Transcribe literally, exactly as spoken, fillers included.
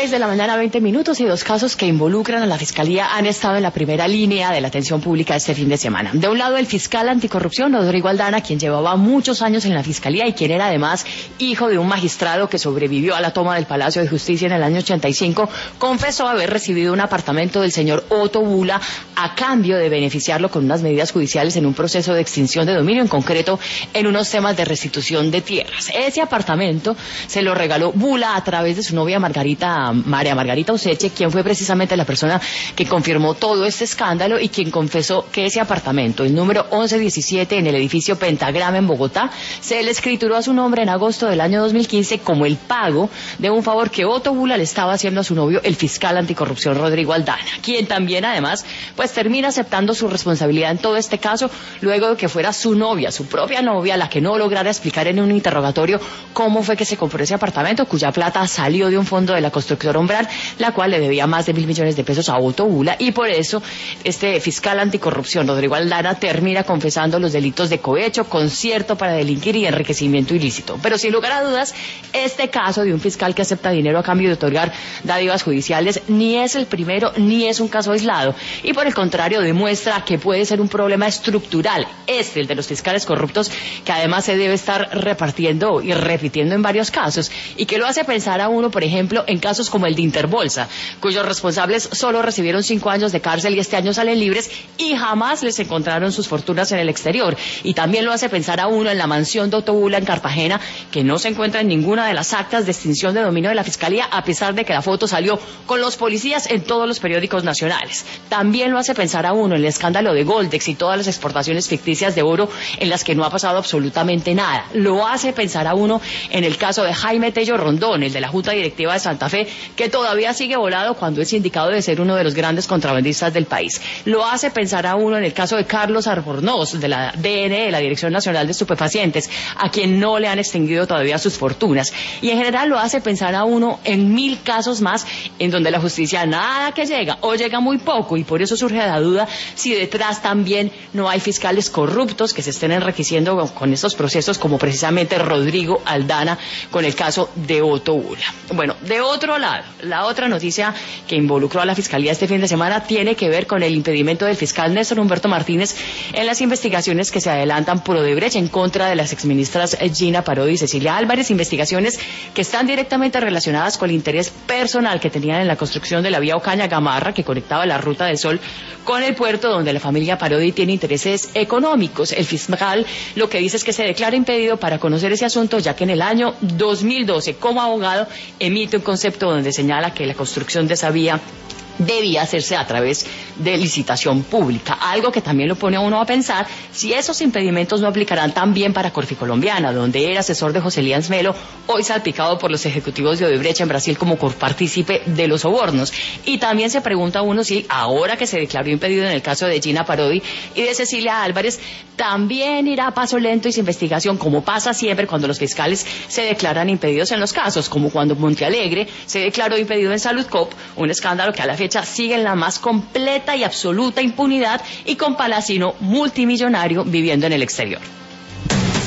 seis de la mañana, veinte minutos, y dos casos que involucran a la Fiscalía han estado en la primera línea de la atención pública este fin de semana. De un lado, el fiscal anticorrupción, Rodrigo Aldana, quien llevaba muchos años en la Fiscalía y quien era además hijo de un magistrado que sobrevivió a la toma del Palacio de Justicia en el año ochenta y cinco, confesó haber recibido un apartamento del señor Otto Bula a cambio de beneficiarlo con unas medidas judiciales en un proceso de extinción de dominio, en concreto en unos temas de restitución de tierras. Ese apartamento se lo regaló Bula a través de su novia Margarita, María Margarita Useche, quien fue precisamente la persona que confirmó todo este escándalo y quien confesó que ese apartamento, el número once diecisiete en el edificio Pentagrama en Bogotá, se le escrituró a su nombre en agosto del año dos mil quince como el pago de un favor que Otto Bula le estaba haciendo a su novio, el fiscal anticorrupción Rodrigo Aldana, quien también además pues termina aceptando su responsabilidad en todo este caso, luego de que fuera su novia, su propia novia, la que no lograra explicar en un interrogatorio cómo fue que se compró ese apartamento, cuya plata salió de un fondo de la constructora Umbral, la cual le debía más de mil millones de pesos a Otto Bula, y por eso este fiscal anticorrupción, Rodrigo Aldana, termina confesando los delitos de cohecho, concierto para delinquir y enriquecimiento ilícito. Pero sin lugar a dudas, este caso de un fiscal que acepta dinero a cambio de otorgar dádivas judiciales ni es el primero ni es un caso aislado, y por el contrario demuestra que puede ser un problema estructural, este, el de los fiscales corruptos, que además se debe estar repartiendo y repitiendo en varios casos, y que lo hace pensar a uno, por ejemplo, en casos como el de Interbolsa, cuyos responsables solo recibieron cinco años de cárcel y este año salen libres y jamás les encontraron sus fortunas en el exterior. Y también lo hace pensar a uno en la mansión de Otto Bula en Cartagena, que no se encuentra en ninguna de las actas de extinción de dominio de la Fiscalía, a pesar de que la foto salió con los policías en todos los periódicos nacionales. También lo hace pensar a uno en el escándalo de Goldex y todas las exportaciones ficticias de oro en las que no ha pasado absolutamente nada. Lo hace pensar a uno en el caso de Jaime Tello Rondón, el de la Junta Directiva de Santa Fe, que todavía sigue volado cuando es indicado de ser uno de los grandes contrabandistas del país. Lo hace pensar a uno en el caso de Carlos Albornoz, de la D N E, la Dirección Nacional de Estupefacientes, a quien no le han extinguido todavía sus fortunas. Y en general lo hace pensar a uno en mil casos más en donde la justicia nada que llega o llega muy poco, y por eso surge la duda si detrás también no hay fiscales corruptos que se estén enriqueciendo con estos procesos, como precisamente Rodrigo Aldana con el caso de Otto Bula. Bueno, de otro lado, la otra noticia que involucró a la Fiscalía este fin de semana tiene que ver con el impedimento del fiscal Néstor Humberto Martínez en las investigaciones que se adelantan por Odebrecht en contra de las exministras Gina Parodi y Cecilia Álvarez, investigaciones que están directamente relacionadas con el interés personal que tenían en la construcción de la vía Ocaña-Gamarra, que conectaba la Ruta del Sol con el puerto, donde la familia Parodi tiene intereses económicos. El fiscal lo que dice es que se declara impedido para conocer ese asunto, ya que en el año dos mil doce, como abogado, emite un concepto donde señala que la construcción de esa vía debía hacerse a través de licitación pública, algo que también lo pone a uno a pensar si esos impedimentos no aplicarán también para Corficolombiana, donde era asesor de José Lías Melo, hoy salpicado por los ejecutivos de Odebrecht en Brasil como copartícipe de los sobornos. Y también se pregunta uno si ahora que se declaró impedido en el caso de Gina Parodi y de Cecilia Álvarez, también irá a paso lento y sin investigación, como pasa siempre cuando los fiscales se declaran impedidos en los casos, como cuando Montealegre se declaró impedido en Saludcop, un escándalo que a la fecha sigue en la más completa y absoluta impunidad, y con Palacino multimillonario viviendo en el exterior.